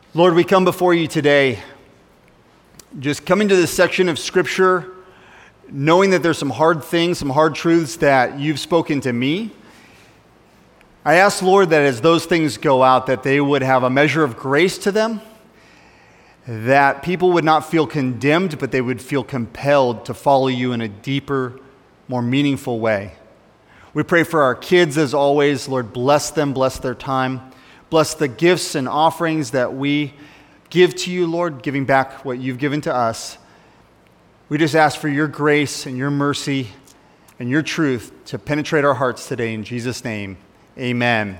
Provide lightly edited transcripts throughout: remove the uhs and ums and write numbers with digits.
Lord, we come before you today, just coming to this section of Scripture, knowing that there's some hard things, some hard truths that you've spoken to me. I ask, Lord, that as those things go out, that they would have a measure of grace to them, that people would not feel condemned, but they would feel compelled to follow you in a deeper, more meaningful way. We pray for our kids as always. Lord, bless them, bless their time. Bless the gifts and offerings that we give to you, Lord, giving back what you've given to us. We just ask for your grace and your mercy and your truth to penetrate our hearts today. In Jesus' name, amen.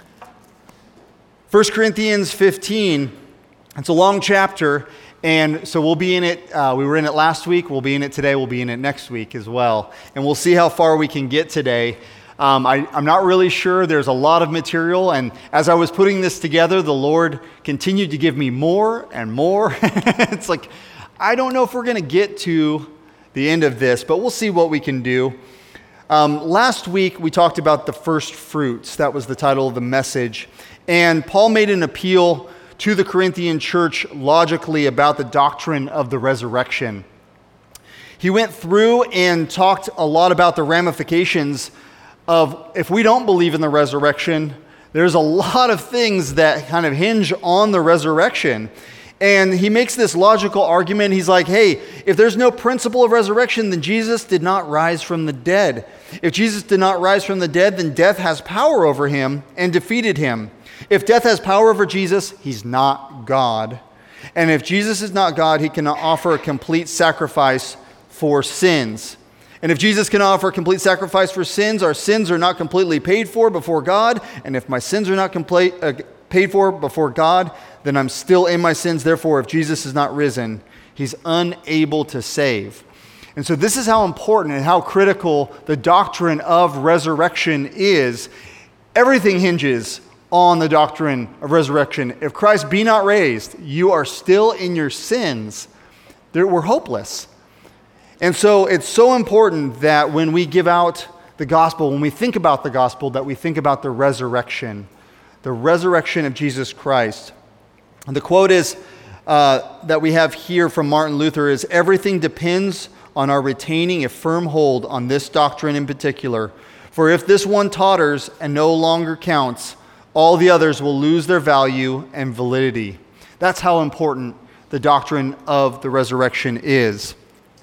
1 Corinthians 15, it's a long chapter, and so we'll be in it. We were in it last week. We'll be in it today. We'll be in it next week as well. And we'll see how far we can get today. I'm not really sure. There's a lot of material, and as I was putting this together, the Lord continued to give me more and more. It's like, I don't know if we're going to get to the end of this, but we'll see what we can do. Last week, we talked about the first fruits. That was the title of the message. And Paul made an appeal to the Corinthian church logically about the doctrine of the resurrection. He went through and talked a lot about the ramifications of if we don't believe in the resurrection, there's a lot of things that kind of hinge on the resurrection. And he makes this logical argument. He's like, hey, if there's no principle of resurrection, then Jesus did not rise from the dead. If Jesus did not rise from the dead, then death has power over him and defeated him. If death has power over Jesus, he's not God. And if Jesus is not God, he cannot offer a complete sacrifice for sins. And if Jesus can offer a complete sacrifice for sins, our sins are not completely paid for before God. And if my sins are not paid for before God, then I'm still in my sins. Therefore, if Jesus is not risen, he's unable to save. And so this is how important and how critical the doctrine of resurrection is. Everything hinges on the doctrine of resurrection. If Christ be not raised, you are still in your sins. We're hopeless. And so it's so important that when we give out the gospel, when we think about the gospel, that we think about the resurrection of Jesus Christ. And the quote is that we have here from Martin Luther is, everything depends on our retaining a firm hold on this doctrine in particular. For if this one totters and no longer counts, all the others will lose their value and validity. That's how important the doctrine of the resurrection is.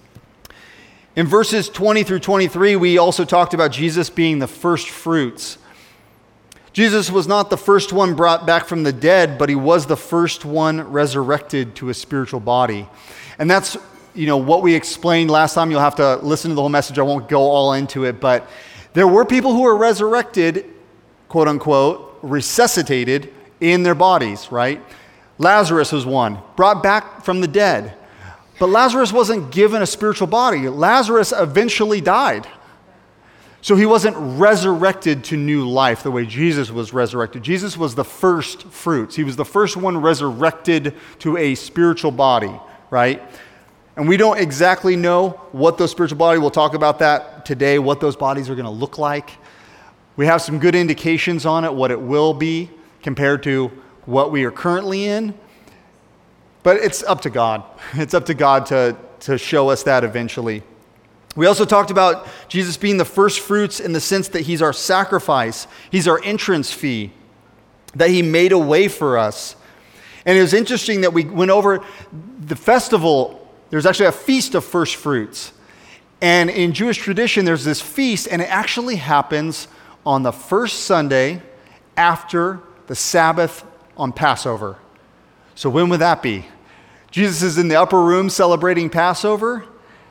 In verses 20 through 23, we also talked about Jesus being the first fruits. Jesus was not the first one brought back from the dead, but he was the first one resurrected to a spiritual body. And that's, what we explained last time. You'll have to listen to the whole message. I won't go all into it, but there were people who were resurrected, quote unquote, resuscitated in their bodies, right? Lazarus was one, brought back from the dead. But Lazarus wasn't given a spiritual body. Lazarus eventually died. So he wasn't resurrected to new life the way Jesus was resurrected. Jesus was the first fruits. He was the first one resurrected to a spiritual body, right? And we don't exactly know what those spiritual bodies, we'll talk about that today, what those bodies are going to look like. We have some good indications on it, what it will be compared to what we are currently in. But it's up to God. It's up to God to show us that eventually. We also talked about Jesus being the first fruits in the sense that he's our sacrifice. He's our entrance fee, that he made a way for us. And it was interesting that we went over the festival. There's actually a feast of first fruits. And in Jewish tradition, there's this feast, and it actually happens on the first Sunday after the Sabbath on Passover. So when would that be? Jesus is in the upper room celebrating Passover.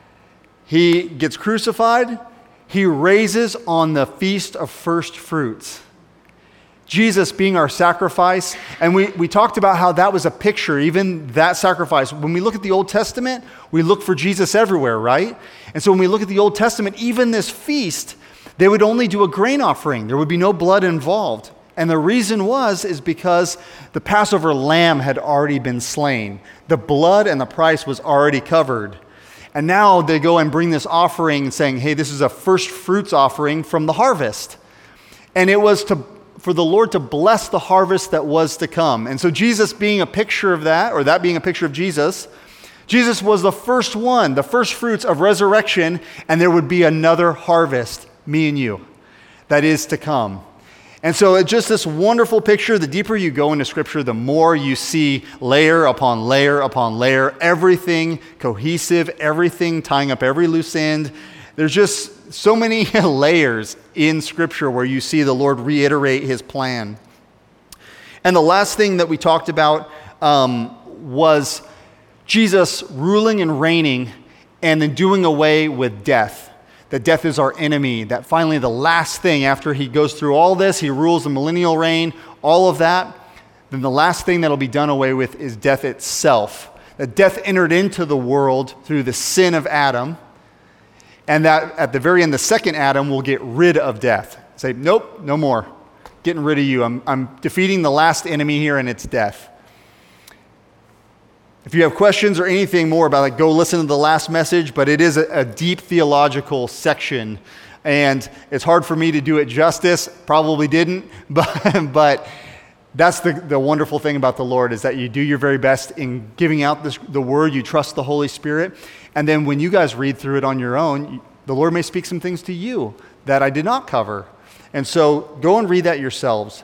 He gets crucified. He raises on the Feast of First Fruits. Jesus being our sacrifice. And we talked about how that was a picture, even that sacrifice. When we look at the Old Testament, we look for Jesus everywhere, right? And so when we look at the Old Testament, even this feast, they would only do a grain offering. There would be no blood involved. And the reason is because the Passover lamb had already been slain. The blood and the price was already covered. And now they go and bring this offering saying, hey, this is a first fruits offering from the harvest. And it was for the Lord to bless the harvest that was to come. And so Jesus being a picture of that, or that being a picture of Jesus, Jesus was the first one, the first fruits of resurrection, and there would be another harvest, me and you, that is to come. And so it's just this wonderful picture. The deeper you go into Scripture, the more you see layer upon layer upon layer, everything cohesive, everything tying up every loose end. There's just so many layers in Scripture where you see the Lord reiterate his plan. And the last thing that we talked about was Jesus ruling and reigning and then doing away with death. That death is our enemy, that finally the last thing after he goes through all this, he rules the millennial reign, all of that, then the last thing that'll be done away with is death itself. That death entered into the world through the sin of Adam, and that at the very end, the second Adam will get rid of death. Say, nope, no more. Getting rid of you. I'm defeating the last enemy here, and it's death. If you have questions or anything more about it, go listen to the last message, but it is a deep theological section, and it's hard for me to do it justice. Probably didn't, but that's the wonderful thing about the Lord, is that you do your very best in giving out the word. You trust the Holy Spirit, and then when you guys read through it on your own, the Lord may speak some things to you that I did not cover. And so go and read that yourselves.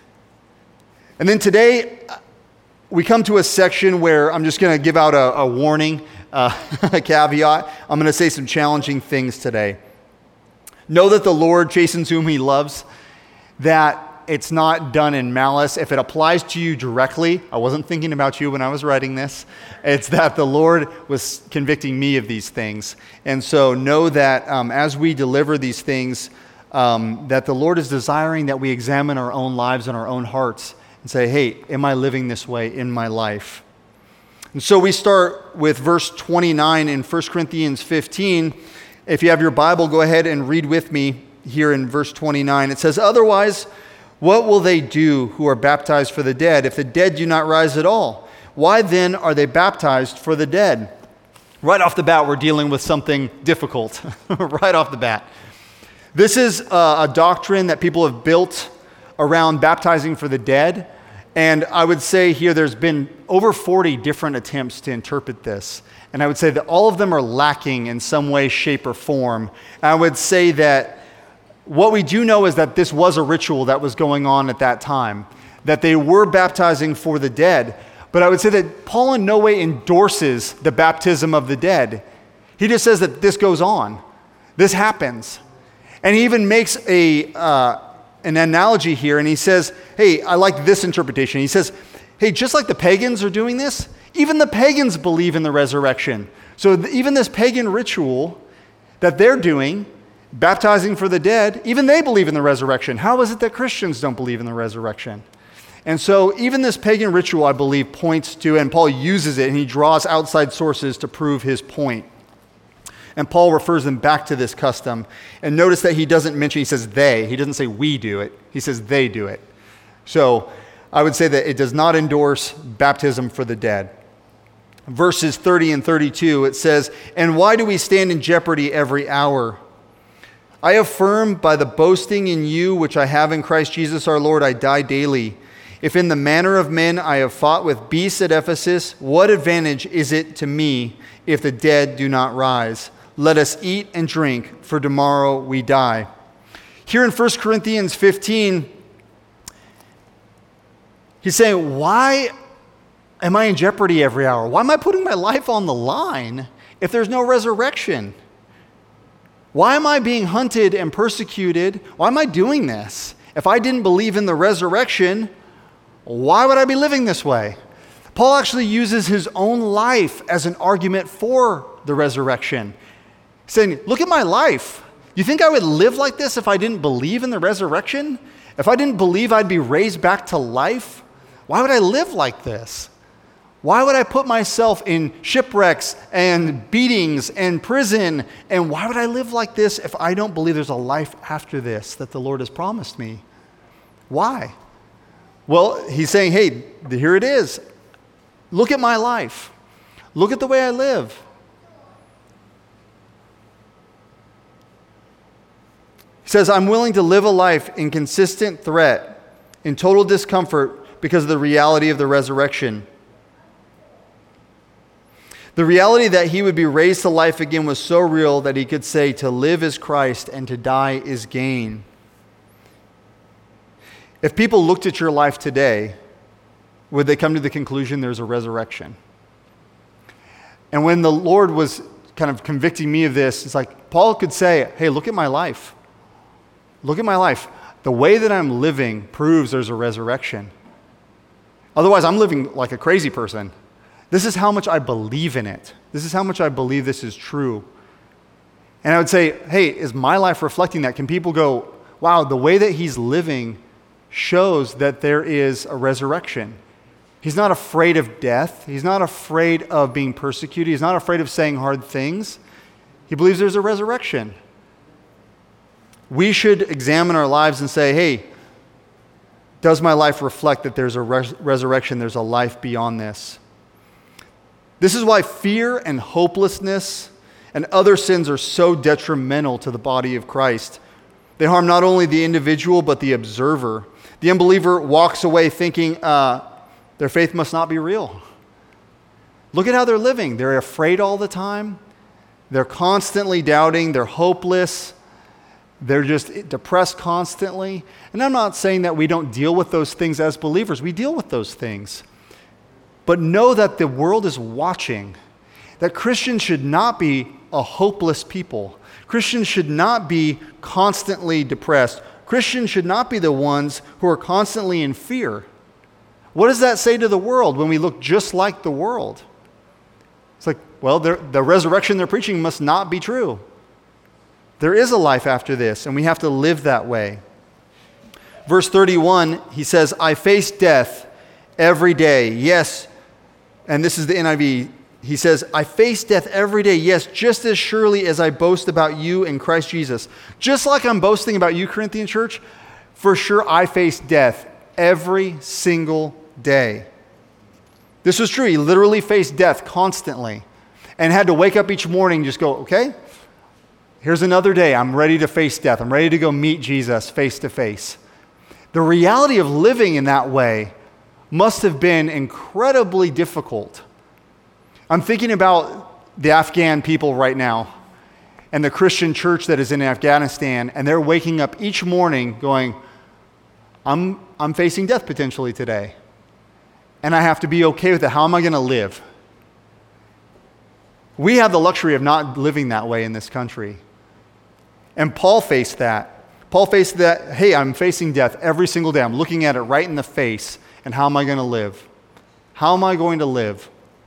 And then today, we come to a section where I'm just going to give out a warning, a caveat. I'm going to say some challenging things today. Know that the Lord chastens whom he loves, that it's not done in malice. If it applies to you directly, I wasn't thinking about you when I was writing this. It's that the Lord was convicting me of these things. And so know that as we deliver these things, that the Lord is desiring that we examine our own lives and our own hearts and say, hey, am I living this way in my life? And so we start with verse 29 in 1 Corinthians 15. If you have your Bible, go ahead and read with me here in verse 29. It says, otherwise, what will they do who are baptized for the dead if the dead do not rise at all? Why then are they baptized for the dead? Right off the bat, we're dealing with something difficult. Right off the bat. This is a doctrine that people have built around baptizing for the dead. And I would say here there's been over 40 different attempts to interpret this. And I would say that all of them are lacking in some way, shape, or form. And I would say that what we do know is that this was a ritual that was going on at that time, that they were baptizing for the dead. But I would say that Paul in no way endorses the baptism of the dead. He just says that this goes on. This happens. And he even makes an analogy here, and he says, hey, I like this interpretation. He says, hey, just like the pagans are doing this, even the pagans believe in the resurrection. So even this pagan ritual that they're doing, baptizing for the dead, even they believe in the resurrection. How is it that Christians don't believe in the resurrection? And so even this pagan ritual, I believe, points to, and Paul uses it, and he draws outside sources to prove his point. And Paul refers them back to this custom. And notice that he doesn't mention, he says they. He doesn't say we do it. He says they do it. So I would say that it does not endorse baptism for the dead. Verses 30 and 32, it says, and why do we stand in jeopardy every hour? I affirm by the boasting in you which I have in Christ Jesus our Lord, I die daily. If in the manner of men I have fought with beasts at Ephesus, what advantage is it to me if the dead do not rise? Let us eat and drink, for tomorrow we die. Here in 1 Corinthians 15, he's saying, why am I in jeopardy every hour? Why am I putting my life on the line if there's no resurrection? Why am I being hunted and persecuted? Why am I doing this? If I didn't believe in the resurrection, why would I be living this way? Paul actually uses his own life as an argument for the resurrection. Saying, look at my life. You think I would live like this if I didn't believe in the resurrection? If I didn't believe I'd be raised back to life? Why would I live like this? Why would I put myself in shipwrecks and beatings and prison? And why would I live like this if I don't believe there's a life after this that the Lord has promised me? Why? Well, he's saying, hey, here it is. Look at my life. Look at the way I live. He says, I'm willing to live a life in consistent threat in total discomfort because of the reality of the resurrection. The reality that he would be raised to life again was so real that he could say, to live is Christ and to die is gain. If people looked at your life today, would they come to the conclusion there's a resurrection? And when the Lord was kind of convicting me of this, it's like Paul could say, hey, look at my life. Look at my life. The way that I'm living proves there's a resurrection. Otherwise, I'm living like a crazy person. This is how much I believe in it. This is how much I believe this is true. And I would say, hey, is my life reflecting that? Can people go, wow, the way that he's living shows that there is a resurrection. He's not afraid of death. He's not afraid of being persecuted. He's not afraid of saying hard things. He believes there's a resurrection. We should examine our lives and say, hey, does my life reflect that there's a resurrection, there's a life beyond this? This is why fear and hopelessness and other sins are so detrimental to the body of Christ. They harm not only the individual, but the observer. The unbeliever walks away thinking their faith must not be real. Look at how they're living. They're afraid all the time. They're constantly doubting. They're hopeless. They're just depressed constantly. And I'm not saying that we don't deal with those things as believers. We deal with those things. But know that the world is watching, that Christians should not be a hopeless people. Christians should not be constantly depressed. Christians should not be the ones who are constantly in fear. What does that say to the world when we look just like the world? It's like, well, the resurrection they're preaching must not be true. There is a life after this, and we have to live that way. Verse 31, he says, I face death every day. Yes, and this is the NIV. He says, I face death every day, yes, just as surely as I boast about you in Christ Jesus. Just like I'm boasting about you, Corinthian church, for sure I face death every single day. This was true. He literally faced death constantly and had to wake up each morning and just go, okay, here's another day. I'm ready to face death. I'm ready to go meet Jesus face to face. The reality of living in that way must have been incredibly difficult. I'm thinking about the Afghan people right now and the Christian church that is in Afghanistan, and they're waking up each morning going, I'm facing death potentially today, and I have to be okay with it. How am I going to live? We have the luxury of not living that way in this country. And Paul faced that. Paul faced that, hey, I'm facing death every single day. I'm looking at it right in the face, and how am I going to live? How am I going to live?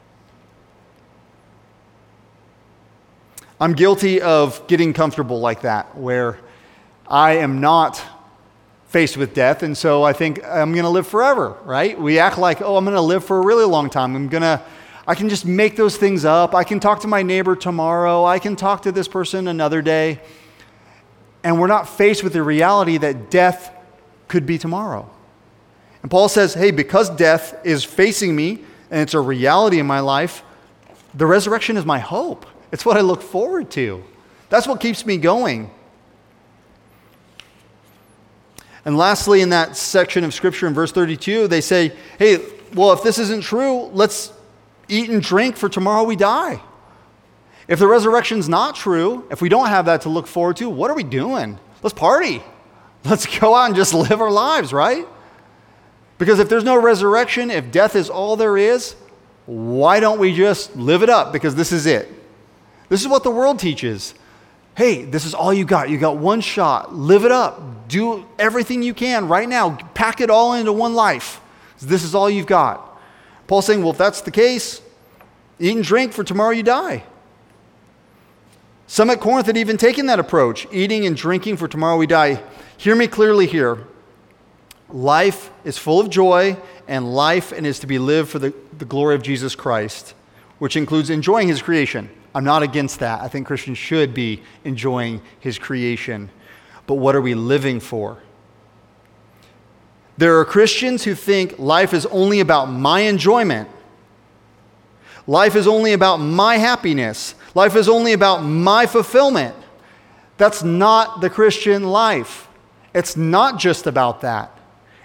I'm guilty of getting comfortable like that, where I am not faced with death, and so I think I'm going to live forever, right? We act like, oh, I'm going to live for a really long time. I can just make those things up. I can talk to my neighbor tomorrow. I can talk to this person another day. And we're not faced with the reality that death could be tomorrow. And Paul says, hey, because death is facing me, and it's a reality in my life, the resurrection is my hope. It's what I look forward to. That's what keeps me going. And lastly, in that section of Scripture in verse 32, they say, hey, well, if this isn't true, let's eat and drink, for tomorrow we die. If the resurrection's not true, if we don't have that to look forward to, what are we doing? Let's party. Let's go out and just live our lives, right? Because if there's no resurrection, if death is all there is, why don't we just live it up? Because this is it. This is what the world teaches. Hey, this is all you got. You got one shot. Live it up. Do everything you can right now. Pack it all into one life. This is all you've got. Paul's saying, well, if that's the case, eat and drink, for tomorrow you die. Some at Corinth had even taken that approach, eating and drinking, for tomorrow we die. Hear me clearly here. Life is full of joy, and life and is to be lived for the glory of Jesus Christ, which includes enjoying his creation. I'm not against that. I think Christians should be enjoying his creation. But what are we living for? There are Christians who think life is only about my enjoyment. Life is only about my happiness. Life is only about my fulfillment. That's not the Christian life. It's not just about that.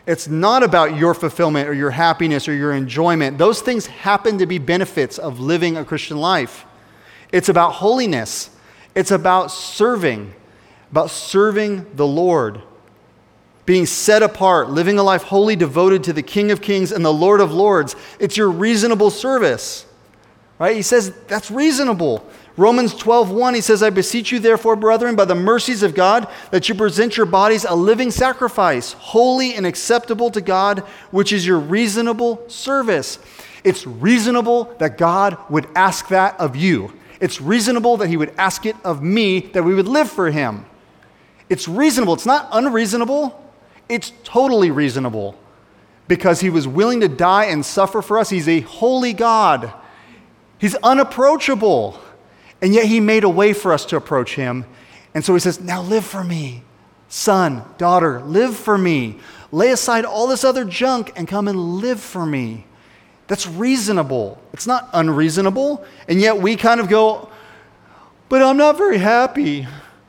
It's not about your fulfillment or your happiness or your enjoyment. Those things happen to be benefits of living a Christian life. It's about holiness. It's about serving the Lord, being set apart, living a life wholly devoted to the King of Kings and the Lord of Lords. It's your reasonable service, right? He says that's reasonable. Romans 12:1, he says, I beseech you therefore, brethren, by the mercies of God, that you present your bodies a living sacrifice, holy and acceptable to God, which is your reasonable service. It's reasonable that God would ask that of you. It's reasonable that he would ask it of me, that we would live for him. It's reasonable. It's not unreasonable. It's totally reasonable because he was willing to die and suffer for us. He's a holy God. He's unapproachable. And yet he made a way for us to approach him. And so he says, now live for me. Son, daughter, live for me. Lay aside all this other junk and come and live for me. That's reasonable. It's not unreasonable. And yet we kind of go, but I'm not very happy.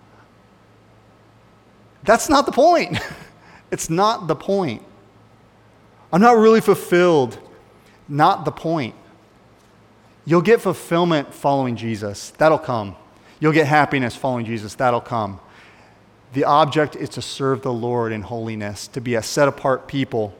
That's not the point. It's not the point. I'm not really fulfilled. Not the point. You'll get fulfillment following Jesus. That'll come. You'll get happiness following Jesus. That'll come. The object is to serve the Lord in holiness, to be a set-apart people.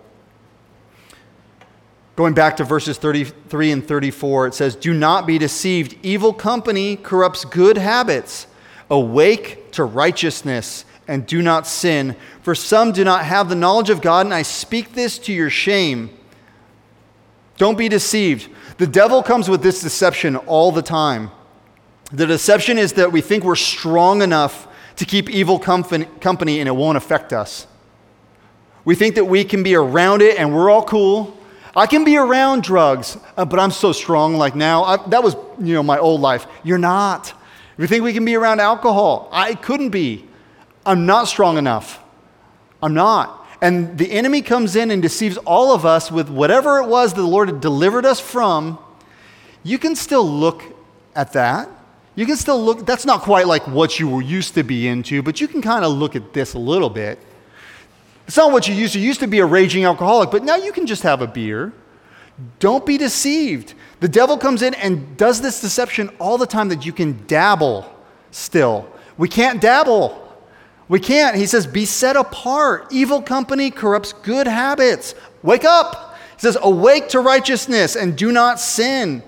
Going back to verses 33 and 34, it says, do not be deceived. Evil company corrupts good habits. Awake to righteousness and do not sin. For some do not have the knowledge of God, and I speak this to your shame. Don't be deceived. The devil comes with this deception all the time. The deception is that we think we're strong enough to keep evil company and it won't affect us. We think that we can be around it and we're all cool. I can be around drugs, but I'm so strong like now. That was, my old life. You're not. We think we can be around alcohol. I couldn't be. I'm not strong enough. I'm not. And the enemy comes in and deceives all of us with whatever it was the Lord had delivered us from. You can still look at that. You can still look. That's not quite like what you were used to be into, but you can kind of look at this a little bit. It's not what you used to. You used to be a raging alcoholic, but now you can just have a beer. Don't be deceived. The devil comes in and does this deception all the time that you can dabble still. We can't dabble. We can't. He says, be set apart. Evil company corrupts good habits. Wake up. He says, awake to righteousness and do not sin.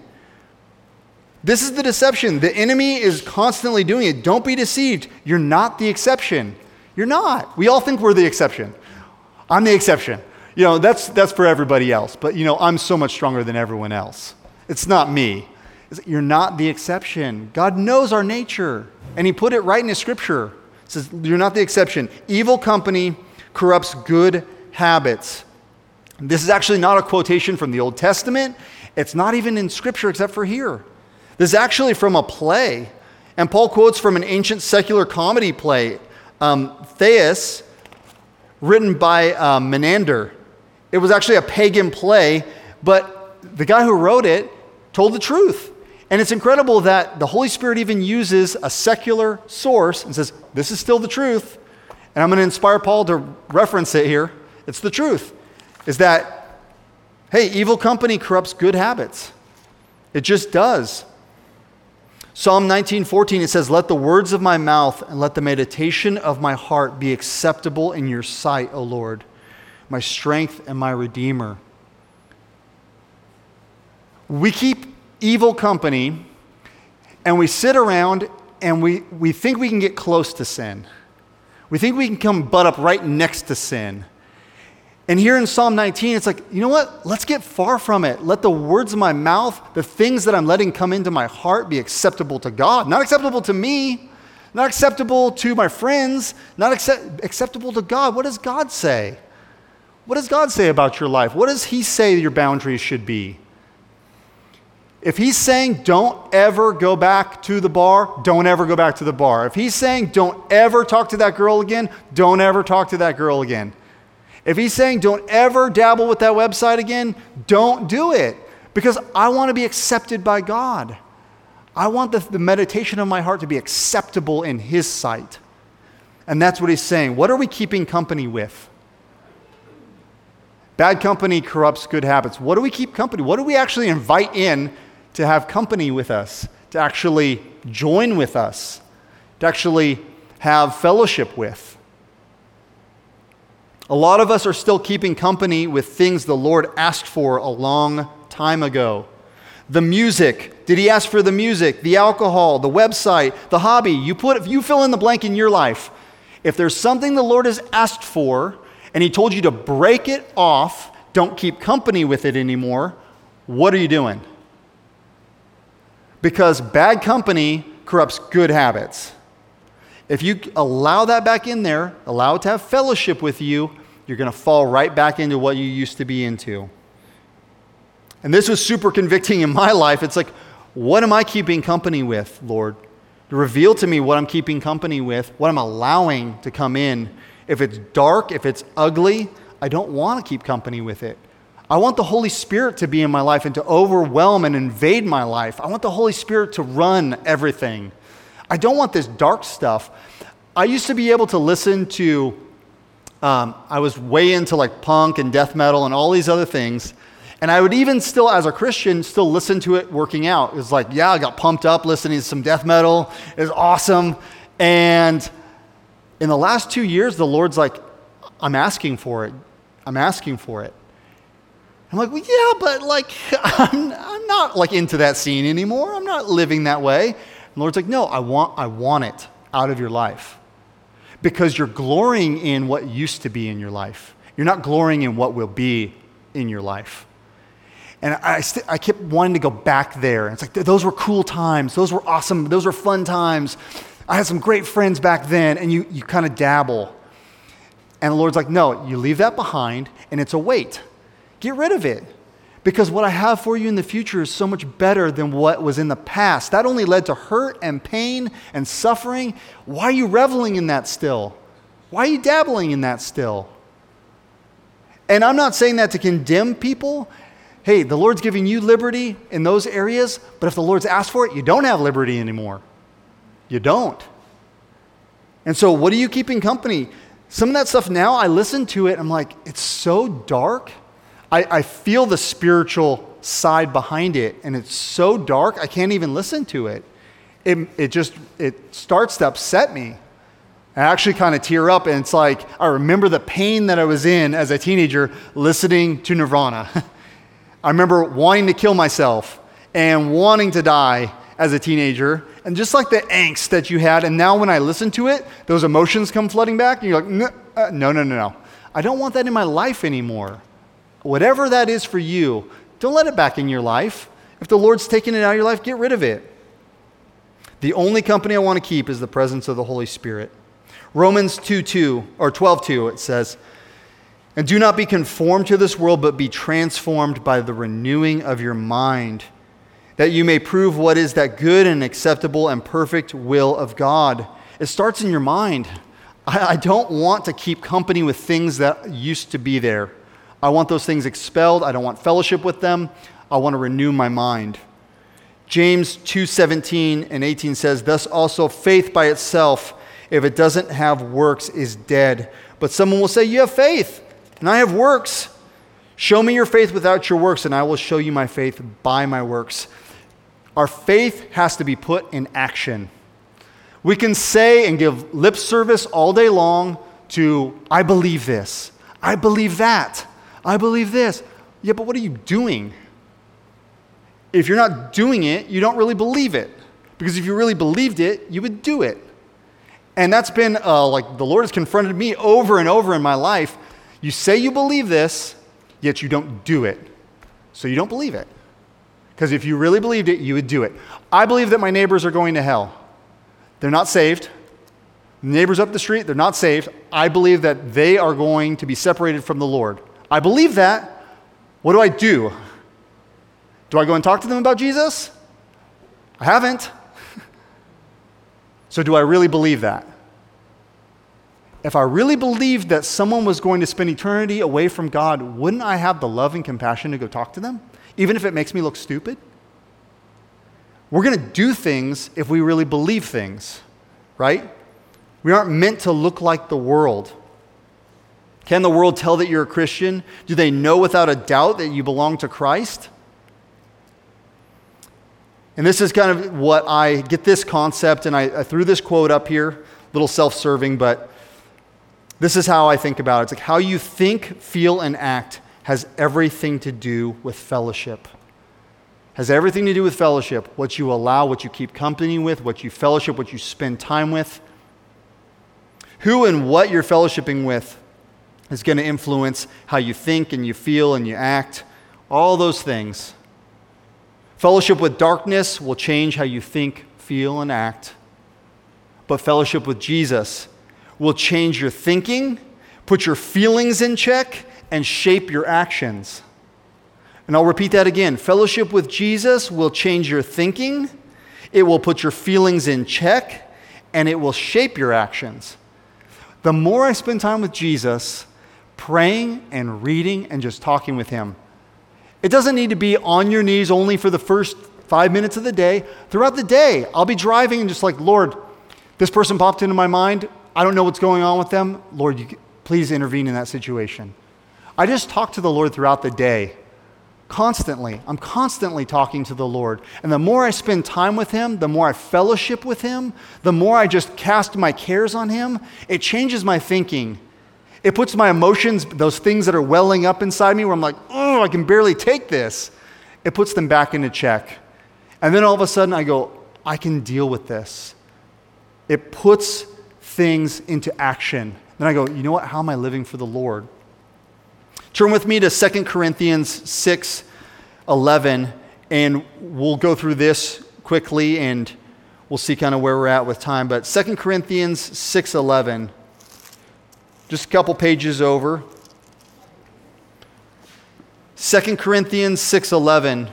This is the deception. The enemy is constantly doing it. Don't be deceived. You're not the exception. You're not. We all think we're the exception. I'm the exception. That's for everybody else. But, I'm so much stronger than everyone else. It's not me. You're not the exception. God knows our nature. And he put it right in his scripture. It says, you're not the exception. Evil company corrupts good habits. This is actually not a quotation from the Old Testament. It's not even in scripture except for here. This is actually from a play. And Paul quotes from an ancient secular comedy play, Thais, written by Menander. It was actually a pagan play, but the guy who wrote it told the truth. And it's incredible that the Holy Spirit even uses a secular source and says, this is still the truth. And I'm going to inspire Paul to reference it here. It's the truth. Is that, hey, evil company corrupts good habits. It just does. Psalm 19:14, it says, let the words of my mouth and let the meditation of my heart be acceptable in your sight, O Lord, my strength and my Redeemer. We keep evil company and we sit around and we think we can get close to sin. We think we can come butt up right next to sin. And here in Psalm 19, it's like, you know what? Let's get far from it. Let the words of my mouth, the things that I'm letting come into my heart, be acceptable to God. Not acceptable to me, not acceptable to my friends, not acceptable to God. What does God say? What does God say about your life? What does he say your boundaries should be? If he's saying don't ever go back to the bar, don't ever go back to the bar. If he's saying don't ever talk to that girl again, don't ever talk to that girl again. If he's saying don't ever dabble with that website again, don't do it. Because I want to be accepted by God. I want the meditation of my heart to be acceptable in his sight. And that's what he's saying. What are we keeping company with? Bad company corrupts good habits. What do we keep company? What do we actually invite in to have company with us, to actually join with us, to actually have fellowship with? A lot of us are still keeping company with things the Lord asked for a long time ago. The music. Did he ask for the music, the alcohol, the website, the hobby? You fill in the blank in your life. If there's something the Lord has asked for and he told you to break it off, don't keep company with it anymore, what are you doing? Because bad company corrupts good habits. If you allow that back in there, allow it to have fellowship with you, you're going to fall right back into what you used to be into. And this was super convicting in my life. It's like, what am I keeping company with, Lord? Reveal to me what I'm keeping company with, what I'm allowing to come in. If it's dark, if it's ugly, I don't want to keep company with it. I want the Holy Spirit to be in my life and to overwhelm and invade my life. I want the Holy Spirit to run everything. I don't want this dark stuff. I used to be able to listen to, I was way into like punk and death metal and all these other things. And I would even still, as a Christian, still listen to it working out. It was like, yeah, I got pumped up listening to some death metal. It was awesome. And in the last 2 years, the Lord's like, I'm asking for it. I'm asking for it. I'm like, well, yeah, but like, I'm not like into that scene anymore. I'm not living that way. And the Lord's like, no, I want it out of your life. Because you're glorying in what used to be in your life. You're not glorying in what will be in your life. And I kept wanting to go back there. And it's like, those were cool times. Those were awesome. Those were fun times. I had some great friends back then. And you kind of dabble. And the Lord's like, no, you leave that behind and it's a weight. Get rid of it. Because what I have for you in the future is so much better than what was in the past. That only led to hurt and pain and suffering. Why are you reveling in that still? Why are you dabbling in that still? And I'm not saying that to condemn people. Hey, the Lord's giving you liberty in those areas, but if the Lord's asked for it, you don't have liberty anymore. You don't. And so what are you keeping company? Some of that stuff now, I listen to it, I'm like, it's so dark. I feel the spiritual side behind it, and it's so dark, I can't even listen to it. It starts to upset me. I actually kind of tear up, and it's like, I remember the pain that I was in as a teenager listening to Nirvana. I remember wanting to kill myself and wanting to die as a teenager, and just like the angst that you had, and now when I listen to it, those emotions come flooding back, and you're like, no. I don't want that in my life anymore. Whatever that is for you, don't let it back in your life. If the Lord's taking it out of your life, get rid of it. The only company I want to keep is the presence of the Holy Spirit. Romans 2:2 or 12:2, it says, and do not be conformed to this world, but be transformed by the renewing of your mind, that you may prove what is that good and acceptable and perfect will of God. It starts in your mind. I don't want to keep company with things that used to be there. I want those things expelled. I don't want fellowship with them. I want to renew my mind. James 2:17 and 18 says, thus also faith by itself, if it doesn't have works, is dead. But someone will say, you have faith, and I have works. Show me your faith without your works, and I will show you my faith by my works. Our faith has to be put in action. We can say and give lip service all day long to, I believe this, I believe that, I believe this. Yeah, but what are you doing? If you're not doing it, you don't really believe it. Because if you really believed it, you would do it. And that's been like the Lord has confronted me over and over in my life. You say you believe this, yet you don't do it. So you don't believe it. Because if you really believed it, you would do it. I believe that my neighbors are going to hell. They're not saved. The neighbors up the street, they're not saved. I believe that they are going to be separated from the Lord. I believe that. What do? Do I go and talk to them about Jesus? I haven't. So do I really believe that? If I really believed that someone was going to spend eternity away from God, wouldn't I have the love and compassion to go talk to them? Even if it makes me look stupid? We're going to do things if we really believe things, right? We aren't meant to look like the world. Can the world tell that you're a Christian? Do they know without a doubt that you belong to Christ? And this is kind of what I get this concept, and I threw this quote up here, a little self-serving, but this is how I think about it. It's like how you think, feel, and act has everything to do with fellowship. Has everything to do with fellowship. What you allow, what you keep company with, what you fellowship, what you spend time with. Who and what you're fellowshipping with is going to influence how you think and you feel and you act. All those things. Fellowship with darkness will change how you think, feel, and act. But fellowship with Jesus will change your thinking, put your feelings in check, and shape your actions. And I'll repeat that again. Fellowship with Jesus will change your thinking, it will put your feelings in check, and it will shape your actions. The more I spend time with Jesus, praying and reading and just talking with him, it doesn't need to be on your knees only for the first 5 minutes of the day. Throughout the day, I'll be driving and just like, Lord, this person popped into my mind. I don't know what's going on with them. Lord, please intervene in that situation. I just talk to the Lord throughout the day. Constantly. I'm constantly talking to the Lord. And the more I spend time with him, the more I fellowship with him, the more I just cast my cares on him, it changes my thinking. It puts my emotions, those things that are welling up inside me where I'm like, oh, I can barely take this. It puts them back into check. And then all of a sudden I go, I can deal with this. It puts things into action. Then I go, you know what? How am I living for the Lord? Turn with me to 2 Corinthians 6:11, and we'll go through this quickly and we'll see kind of where we're at with time. But 2 Corinthians 6:11. Just a couple pages over. 2 Corinthians 6:11.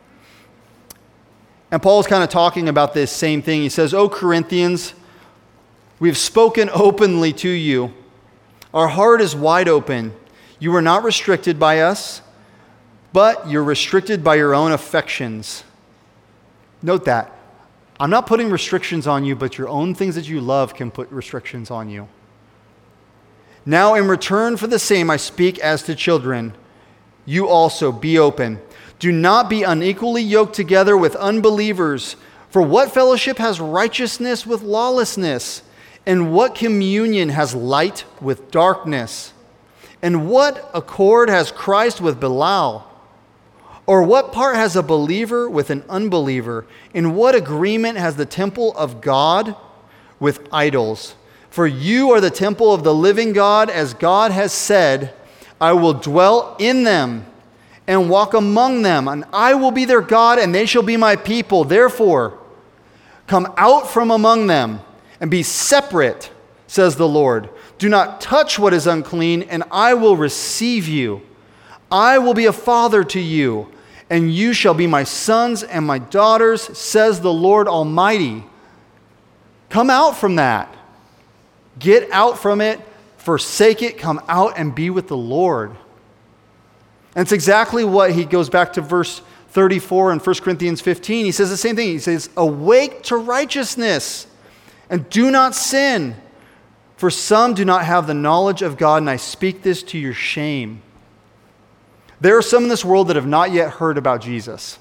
And Paul's kind of talking about this same thing. He says, "O Corinthians, we've spoken openly to you. Our heart is wide open. You are not restricted by us, but you're restricted by your own affections." Note that. I'm not putting restrictions on you, but your own things that you love can put restrictions on you. "Now in return for the same I speak as to children. You also be open. Do not be unequally yoked together with unbelievers. For what fellowship has righteousness with lawlessness? And what communion has light with darkness? And what accord has Christ with Belial? Or what part has a believer with an unbeliever? In what agreement has the temple of God with idols? For you are the temple of the living God, as God has said, I will dwell in them and walk among them, and I will be their God, and they shall be my people. Therefore, come out from among them and be separate, says the Lord. Do not touch what is unclean, and I will receive you. I will be a father to you, and you shall be my sons and my daughters, says the Lord Almighty. Come out from that. Get out from it, forsake it, come out and be with the Lord. And it's exactly what he goes back to verse 34 in 1 Corinthians 15. He says the same thing. He says, awake to righteousness and do not sin. For some do not have the knowledge of God, and I speak this to your shame. There are some in this world that have not yet heard about Jesus.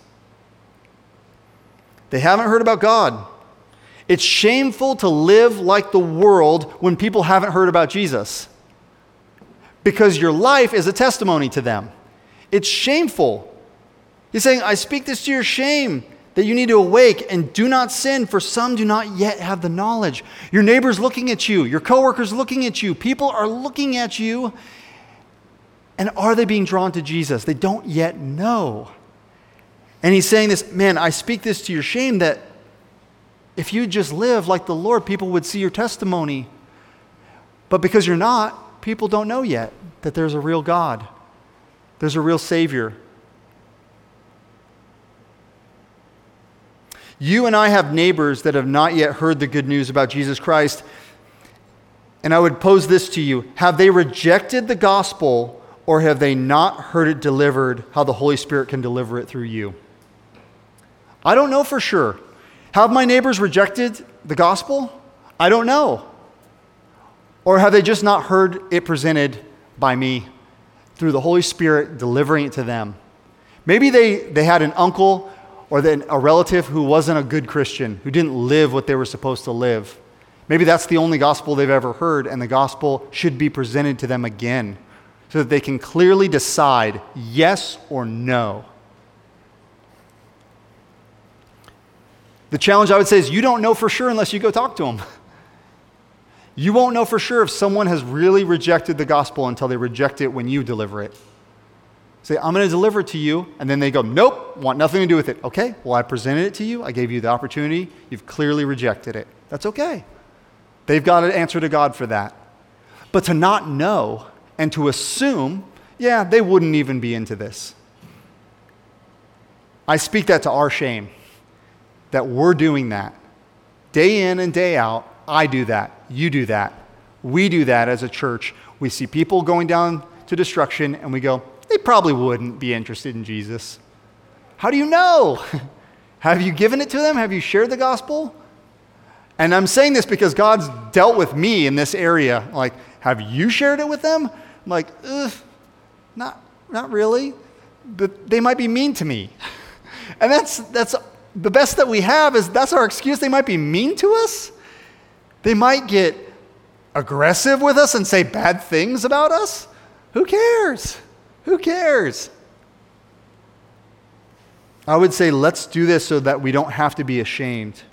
They haven't heard about God. It's shameful to live like the world when people haven't heard about Jesus, because your life is a testimony to them. It's shameful. He's saying, I speak this to your shame, that you need to awake and do not sin, for some do not yet have the knowledge. Your neighbor's looking at you. Your coworker's looking at you. People are looking at you. And are they being drawn to Jesus? They don't yet know. And he's saying this, man, I speak this to your shame, that if you just live like the Lord, people would see your testimony. But because you're not, people don't know yet that there's a real God. There's a real Savior. You and I have neighbors that have not yet heard the good news about Jesus Christ. And I would pose this to you. Have they rejected the gospel, or have they not heard it delivered how the Holy Spirit can deliver it through you? I don't know for sure. Have my neighbors rejected the gospel? I don't know. Or have they just not heard it presented by me through the Holy Spirit delivering it to them. Maybe they had an uncle or then a relative who wasn't a good Christian, who didn't live what they were supposed to live. Maybe that's the only gospel they've ever heard, and the gospel should be presented to them again so that they can clearly decide yes or no. The challenge I would say is you don't know for sure unless you go talk to them. You won't know for sure if someone has really rejected the gospel until they reject it when you deliver it. Say, I'm going to deliver it to you, and then they go, nope, want nothing to do with it. Okay, well, I presented it to you. I gave you the opportunity. You've clearly rejected it. That's okay. They've got an answer to God for that. But to not know and to assume, yeah, they wouldn't even be into this. I speak that to our shame, that we're doing that. Day in and day out, I do that. You do that. We do that as a church. We see people going down to destruction, and we go, they probably wouldn't be interested in Jesus. How do you know? Have you given it to them? Have you shared the gospel? And I'm saying this because God's dealt with me in this area. Like, have you shared it with them? I'm like, not really. But they might be mean to me. And that's the best that we have is that's our excuse. They might be mean to us. They might get aggressive with us and say bad things about us. Who cares? Who cares? I would say let's do this so that we don't have to be ashamed.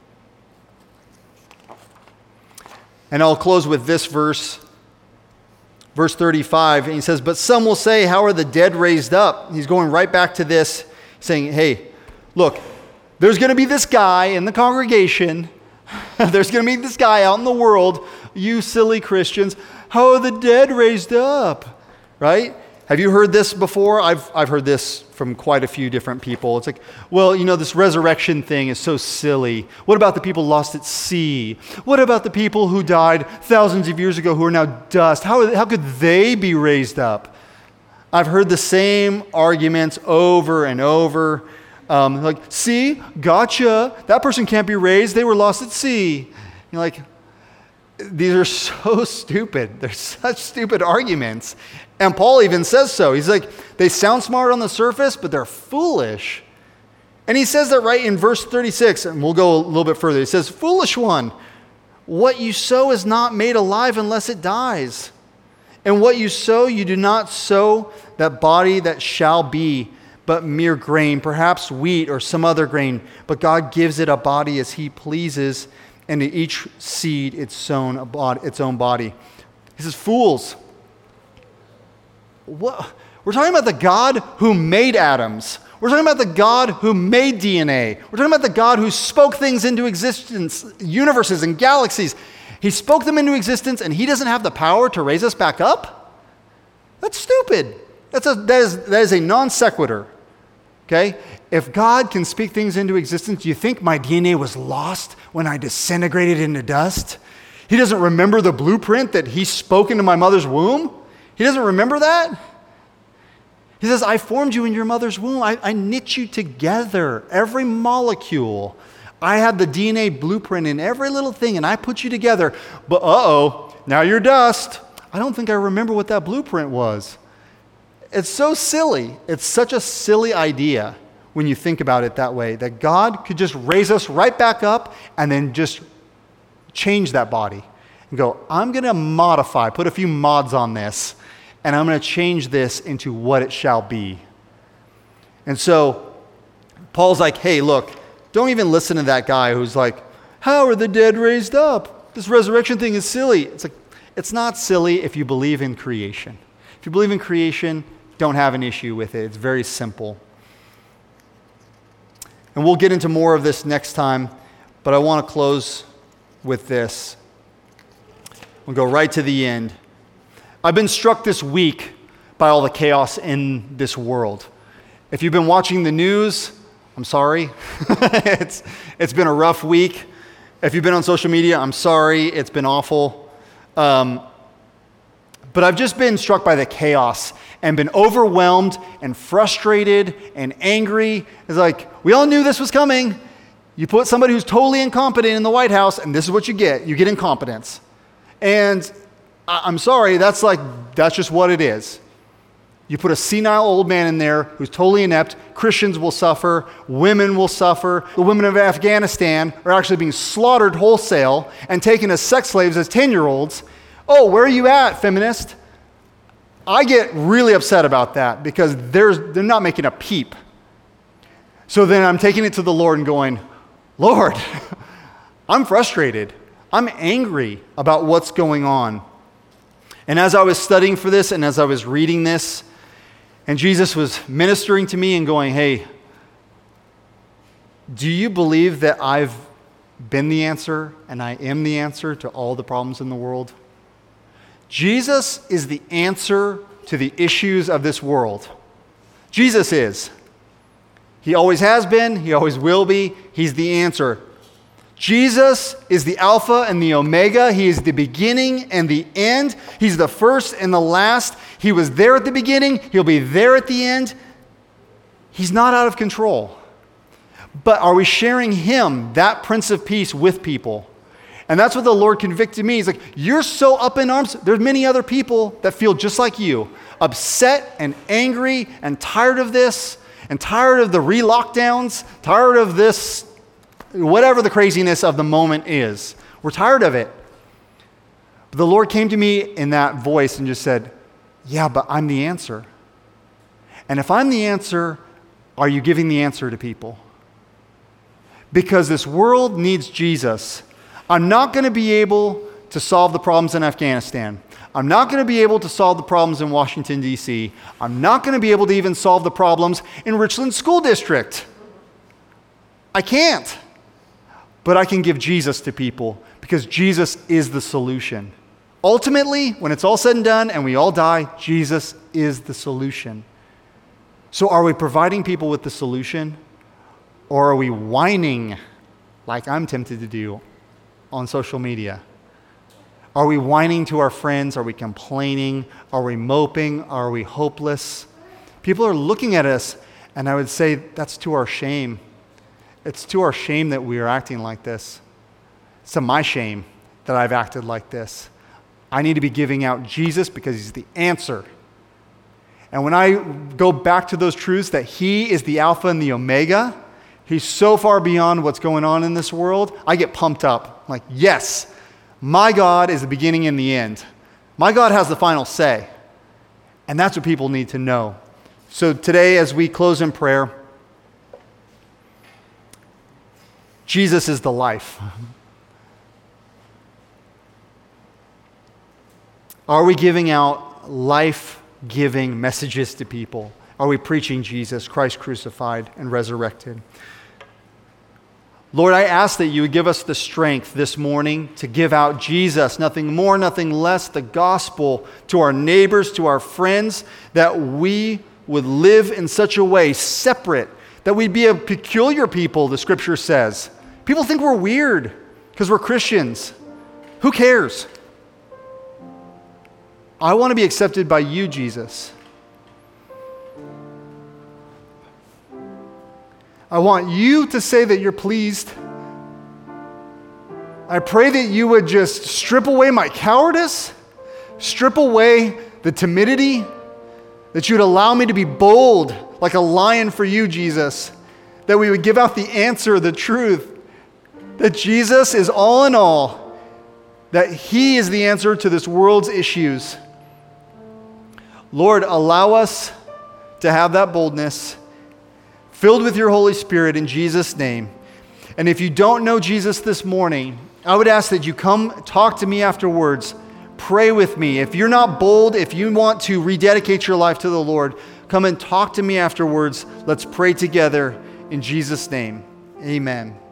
And I'll close with this verse 35. And he says, but some will say, how are the dead raised up? He's going right back to this, saying, hey, look, there's going to be this guy in the congregation. There's going to be this guy out in the world. You silly Christians, how are the dead raised up? Right? Have you heard this before? I've heard this from quite a few different people. It's like, well, this resurrection thing is so silly. What about the people lost at sea? What about the people who died thousands of years ago who are now dust? How could they be raised up? I've heard the same arguments over and over. Like, see, gotcha. That person can't be raised. They were lost at sea. You're like, these are so stupid. They're such stupid arguments. And Paul even says so. He's like, they sound smart on the surface, but they're foolish. And he says that right in verse 36, and we'll go a little bit further. He says, foolish one, what you sow is not made alive unless it dies. And what you sow, you do not sow that body that shall be, but mere grain, perhaps wheat or some other grain. But God gives it a body as he pleases, and to each seed its own body. He says, fools. What? We're talking about the God who made atoms. We're talking about the God who made DNA. We're talking about the God who spoke things into existence, universes and galaxies. He spoke them into existence, and he doesn't have the power to raise us back up? That's stupid. That is a non sequitur. Okay? If God can speak things into existence, do you think my DNA was lost when I disintegrated into dust? He doesn't remember the blueprint that he spoke into my mother's womb? He doesn't remember that? He says, I formed you in your mother's womb. I knit you together, every molecule. I had the DNA blueprint in every little thing, and I put you together. But now you're dust. I don't think I remember what that blueprint was. It's so silly. It's such a silly idea when you think about it that way, that God could just raise us right back up and then just change that body and go, I'm going to modify, put a few mods on this, and I'm going to change this into what it shall be. And so Paul's like, hey, look, don't even listen to that guy who's like, how are the dead raised up? This resurrection thing is silly. It's like, it's not silly if you believe in creation. If you believe in creation, don't have an issue with it. It's very simple. And we'll get into more of this next time, but I want to close with this. We'll go right to the end. I've been struck this week by all the chaos in this world. If you've been watching the news, I'm sorry. It's been a rough week. If you've been on social media, I'm sorry. It's been awful. But I've just been struck by the chaos and been overwhelmed and frustrated and angry. It's like, we all knew this was coming. You put somebody who's totally incompetent in the White House, and this is what you get. You get incompetence. And I'm sorry, that's just what it is. You put a senile old man in there who's totally inept. Christians will suffer. Women will suffer. The women of Afghanistan are actually being slaughtered wholesale and taken as sex slaves as 10-year-olds. Oh, where are you at, feminist? I get really upset about that because they're not making a peep. So then I'm taking it to the Lord and going, Lord, I'm frustrated. I'm angry about what's going on. And as I was studying for this and as I was reading this, and Jesus was ministering to me and going, hey, do you believe that I've been the answer and I am the answer to all the problems in the world? Jesus is the answer to the issues of this world. Jesus is. He always has been. He always will be. He's the answer. Jesus is the Alpha and the Omega. He is the beginning and the end. He's the first and the last. He was there at the beginning. He'll be there at the end. He's not out of control. But are we sharing him, that Prince of Peace, with people? And that's what the Lord convicted me. He's like, you're so up in arms. There's many other people that feel just like you, upset and angry and tired of this and tired of the re-lockdowns, tired of this, whatever the craziness of the moment is. We're tired of it. But the Lord came to me in that voice and just said, yeah, but I'm the answer. And if I'm the answer, are you giving the answer to people? Because this world needs Jesus. I'm not going to be able to solve the problems in Afghanistan. I'm not going to be able to solve the problems in Washington, D.C. I'm not going to be able to even solve the problems in Richland School District. I can't. But I can give Jesus to people because Jesus is the solution. Ultimately, when it's all said and done and we all die, Jesus is the solution. So are we providing people with the solution, or are we whining like I'm tempted to do on social media? Are we whining to our friends? Are we complaining? Are we moping? Are we hopeless? People are looking at us, and I would say that's to our shame. It's to our shame that we are acting like this. It's to my shame that I've acted like this. I need to be giving out Jesus because he's the answer. And when I go back to those truths that he is the Alpha and the Omega, he's so far beyond what's going on in this world, I get pumped up. Like, yes, my God is the beginning and the end. My God has the final say. And that's what people need to know. So today, as we close in prayer, Jesus is the life. Are we giving out life-giving messages to people? Are we preaching Jesus, Christ crucified and resurrected? Lord, I ask that you would give us the strength this morning to give out Jesus, nothing more, nothing less, the gospel to our neighbors, to our friends, that we would live in such a way, separate, that we'd be a peculiar people, the scripture says. People think we're weird because we're Christians. Who cares? I want to be accepted by you, Jesus. I want you to say that you're pleased. I pray that you would just strip away my cowardice, strip away the timidity, that you would allow me to be bold like a lion for you, Jesus, that we would give out the answer, the truth, that Jesus is all in all, that he is the answer to this world's issues. Lord, allow us to have that boldness, filled with your Holy Spirit in Jesus' name. And if you don't know Jesus this morning, I would ask that you come talk to me afterwards. Pray with me. If you're not bold, if you want to rededicate your life to the Lord, come and talk to me afterwards. Let's pray together in Jesus' name. Amen.